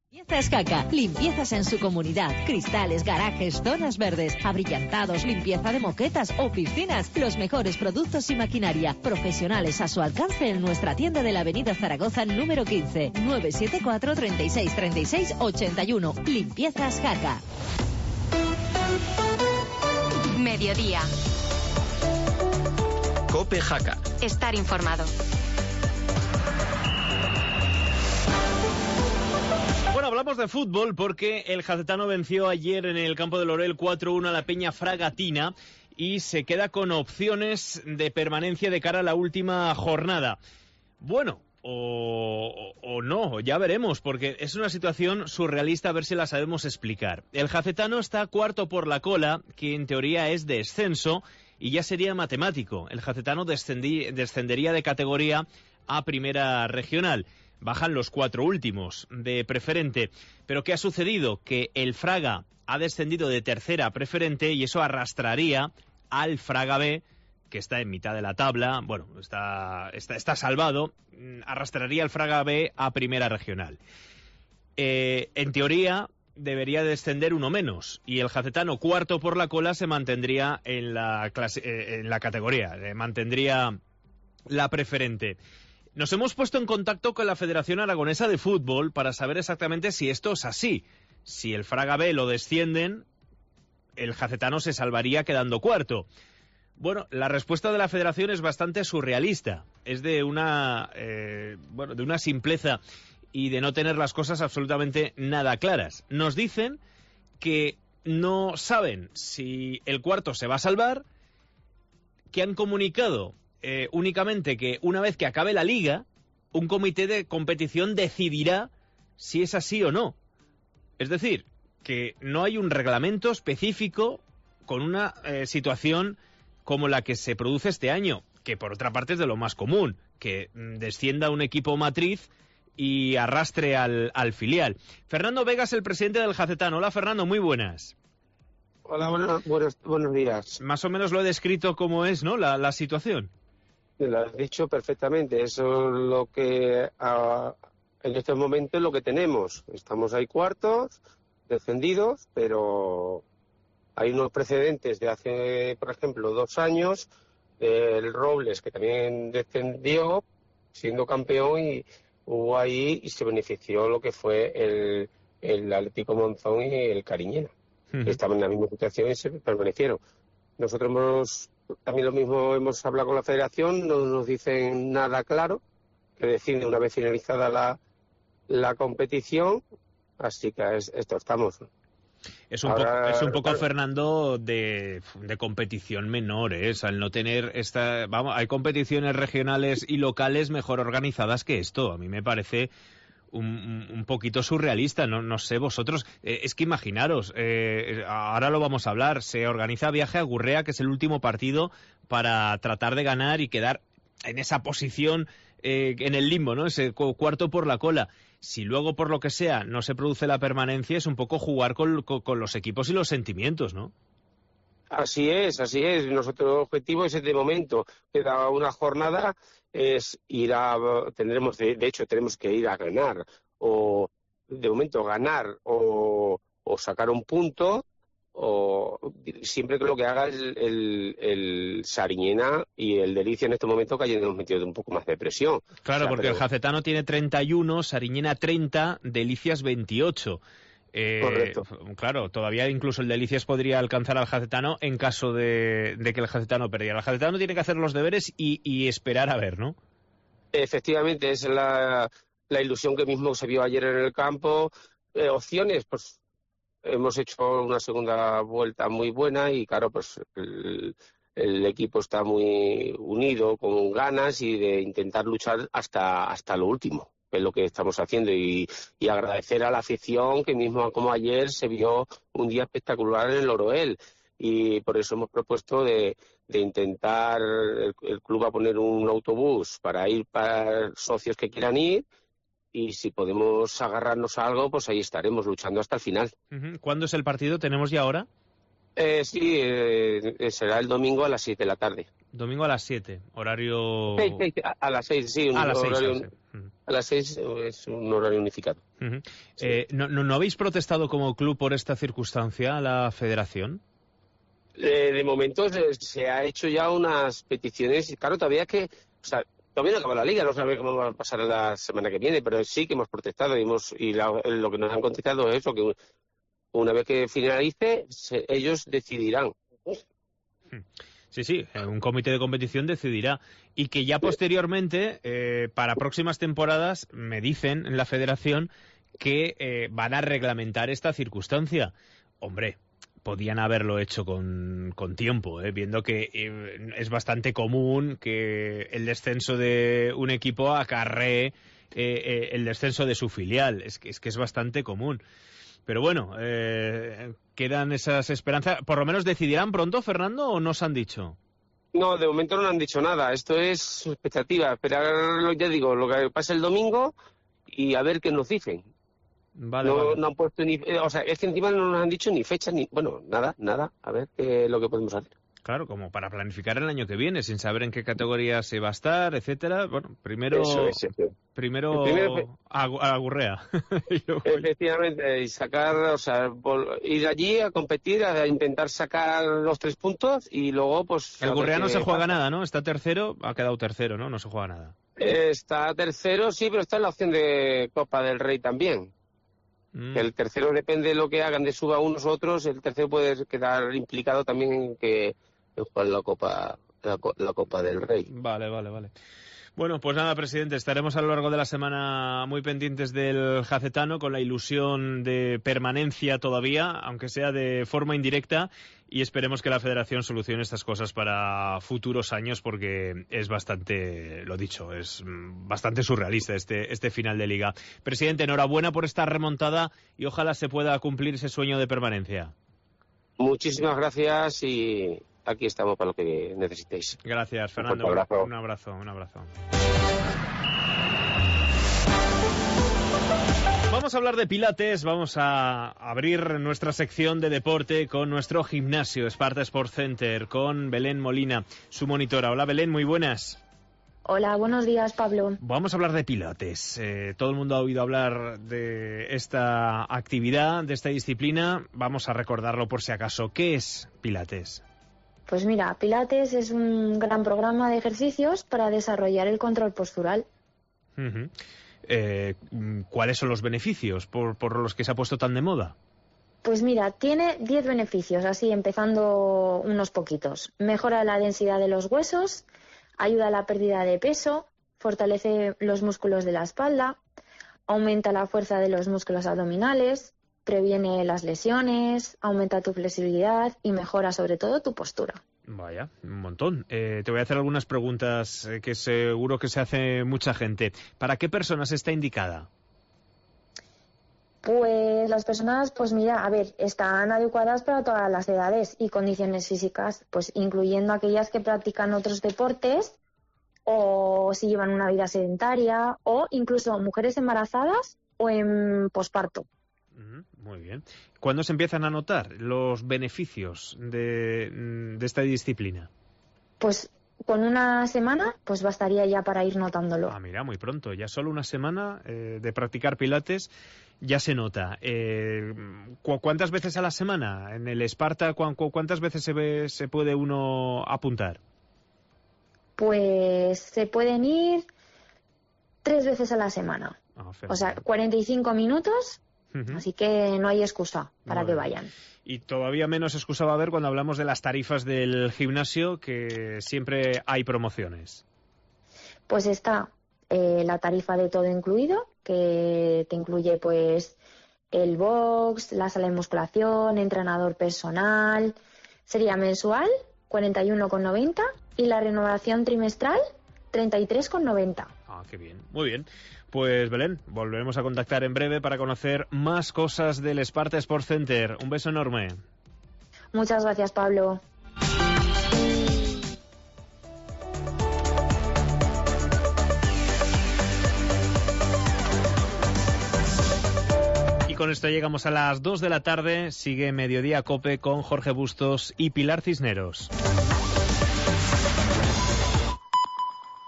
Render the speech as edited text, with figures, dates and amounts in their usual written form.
Limpiezas Jaca, limpiezas en su comunidad, cristales, garajes, zonas verdes, abrillantados, limpieza de moquetas o piscinas, los mejores productos y maquinaria, profesionales a su alcance en nuestra tienda de la avenida Zaragoza número 15, 974 36 36 81, Limpiezas Jaca. Mediodía. COPE Jaca. Estar informado. Bueno, hablamos de fútbol porque el Jacetano venció ayer en el campo de Lorel 4-1 a la Peña Fragatina y se queda con opciones de permanencia de cara a la última jornada. Bueno, o no, ya veremos, porque es una situación surrealista, a ver si la sabemos explicar. El Jacetano está cuarto por la cola, que en teoría es descenso, y ya sería matemático. El Jacetano descendería de categoría a primera regional. Bajan los 4 últimos de preferente. Pero ¿qué ha sucedido? Que el Fraga ha descendido de tercera a preferente y eso arrastraría al Fraga B, que está en mitad de la tabla, bueno, está salvado, arrastraría al Fraga B a primera regional. En teoría debería descender uno menos y el Jacetano, cuarto por la cola, se mantendría en la categoría, mantendría la preferente. Nos hemos puesto en contacto con la Federación Aragonesa de Fútbol para saber exactamente si esto es así. Si el Fraga B lo descienden, el Jacetano se salvaría quedando cuarto. Bueno, la respuesta de la Federación es bastante surrealista. Es de una simpleza y de no tener las cosas absolutamente nada claras. Nos dicen que no saben si el cuarto se va a salvar, que han comunicado únicamente que una vez que acabe la liga, un comité de competición decidirá si es así o no. Es decir, que no hay un reglamento específico con una situación como la que se produce este año, que por otra parte es de lo más común, que descienda un equipo matriz y arrastre al filial. Fernando Vega es el presidente del Jacetano. Hola, Fernando, muy buenas. Hola, buenos días. Más o menos lo he descrito como es, ¿no?, la situación. Lo has dicho perfectamente. Eso es lo que en este momento es lo que tenemos. Estamos ahí cuartos, descendidos, pero hay unos precedentes de hace, por ejemplo, 2 años. El Robles, que también descendió siendo campeón, y hubo ahí y se benefició lo que fue el Atlético Monzón y el Cariñena. Estaban en la misma situación y se permanecieron. Nosotros también lo mismo hemos hablado con la Federación, no nos dicen nada claro, que deciden una vez finalizada la competición, así que esto estamos. Es un poco, claro, Fernando, de competición menor, ¿eh? O sea, el no tener hay competiciones regionales y locales mejor organizadas que esto. A mí me parece un poquito surrealista, no sé vosotros. Es que imaginaros, ahora lo vamos a hablar, se organiza viaje a Gurrea, que es el último partido, para tratar de ganar y quedar en esa posición, en el limbo, ¿no?, ese cuarto por la cola. Si luego, por lo que sea, no se produce la permanencia, es un poco jugar con los equipos y los sentimientos, ¿no? Así es. Nuestro objetivo es, de momento, queda una jornada, es tenemos que ir a ganar, o de momento ganar o sacar un punto, o siempre que lo que haga el Sariñena y el Delicia en este momento, que hayamos metido un poco más de presión. Claro, porque el Jacetano tiene 31, Sariñena 30, Delicias 28. Correcto. Claro, todavía incluso el Delicias podría alcanzar al Jacetano en caso de que el Jacetano perdiera. El Jacetano tiene que hacer los deberes y esperar a ver, ¿no? Efectivamente, es la ilusión que mismo se vio ayer en el campo. Opciones, pues hemos hecho una segunda vuelta muy buena y claro, pues el equipo está muy unido, con ganas y de intentar luchar hasta lo último. Es lo que estamos haciendo, y agradecer a la afición, que mismo como ayer se vio un día espectacular en el Oroel, y por eso hemos propuesto de intentar, el club va a poner un autobús para ir para socios que quieran ir, y si podemos agarrarnos a algo, pues ahí estaremos luchando hasta el final. ¿Cuándo es el partido? ¿Tenemos ya ahora? Sí, será el domingo a las 7 de la tarde. Domingo a las 7, horario... A las 6, sí. A las 6. A las 6 es un horario unificado. Sí. ¿No habéis protestado como club por esta circunstancia a la federación? De momento se ha hecho ya unas peticiones, y claro, todavía todavía no acaba la liga, no sabemos cómo va a pasar la semana que viene, pero sí que hemos protestado y lo que nos han contestado es eso, que una vez que finalice, ellos decidirán. Sí, un comité de competición decidirá. Y que ya posteriormente, para próximas temporadas, me dicen en la federación que van a reglamentar esta circunstancia. Hombre, podían haberlo hecho con tiempo, viendo que es bastante común que el descenso de un equipo acarree el descenso de su filial. Es que es bastante común. Pero bueno, quedan esas esperanzas. ¿Por lo menos decidirán pronto, Fernando, o no os han dicho? No, de momento no han dicho nada. Esto es expectativa. Esperar, ya digo, lo que pasa el domingo y a ver qué nos dicen. Vale. No han puesto ni... O sea, es que encima no nos han dicho ni fecha, ni... Bueno, nada. A ver qué es lo que podemos hacer. Claro, como para planificar el año que viene, sin saber en qué categoría se va a estar, etcétera. Bueno, primero a Gurrea. Efectivamente, y sacar, ir allí a competir, a intentar sacar los 3 puntos y luego, pues... El Gurrea no se juega nada, ¿no? Está tercero, ha quedado tercero, ¿no? No se juega nada. Está tercero, sí, pero está en la opción de Copa del Rey también. El tercero depende de lo que hagan, de suba unos u otros, el tercero puede quedar implicado también en que juegan la Copa del Rey. Vale. Bueno, pues nada, presidente, estaremos a lo largo de la semana muy pendientes del Jacetano, con la ilusión de permanencia todavía, aunque sea de forma indirecta, y esperemos que la Federación solucione estas cosas para futuros años, porque es bastante, lo dicho, es bastante surrealista este final de liga. Presidente, enhorabuena por esta remontada y ojalá se pueda cumplir ese sueño de permanencia. Muchísimas gracias y aquí estamos para lo que necesitéis. Gracias, Fernando. Un abrazo. Vamos a hablar de pilates, vamos a abrir nuestra sección de deporte con nuestro gimnasio, Sparta Sport Center, con Belén Molina, su monitora. Hola, Belén, muy buenas. Hola, buenos días, Pablo. Vamos a hablar de pilates. Todo el mundo ha oído hablar de esta actividad, de esta disciplina. Vamos a recordarlo por si acaso. ¿Qué es pilates? Pues mira, pilates es un gran programa de ejercicios para desarrollar el control postural. Uh-huh. ¿Cuáles son los beneficios por los que se ha puesto tan de moda? Pues mira, tiene 10 beneficios, así empezando unos poquitos. Mejora la densidad de los huesos, ayuda a la pérdida de peso, fortalece los músculos de la espalda, aumenta la fuerza de los músculos abdominales, previene las lesiones, aumenta tu flexibilidad y mejora sobre todo tu postura. Vaya, un montón. Te voy a hacer algunas preguntas que seguro que se hace mucha gente. ¿Para qué personas está indicada? Pues las personas, pues mira, a ver, están adecuadas para todas las edades y condiciones físicas, pues incluyendo aquellas que practican otros deportes o si llevan una vida sedentaria o incluso mujeres embarazadas o en posparto. Muy bien. ¿Cuándo se empiezan a notar los beneficios de esta disciplina? Pues con una semana pues bastaría ya para ir notándolo. Ah, mira, muy pronto. Ya solo una semana de practicar pilates ya se nota. ¿Cuántas veces a la semana? En el Sparta, ¿cuántas veces se puede uno apuntar? Pues se pueden ir 3 veces a la semana. O sea, 45 minutos. Así que no hay excusa para que vayan. Y todavía menos excusa va a haber cuando hablamos de las tarifas del gimnasio, que siempre hay promociones. Pues está la tarifa de todo incluido, que te incluye pues el box, la sala de musculación, entrenador personal. Sería mensual, 41,90, y la renovación trimestral, 33,90. Ah, qué bien. Muy bien. Pues Belén, volveremos a contactar en breve para conocer más cosas del Sparta Sport Center. Un beso enorme. Muchas gracias, Pablo. con esto llegamos a las 2 de la tarde. Sigue Mediodía COPE con Jorge Bustos y Pilar Cisneros.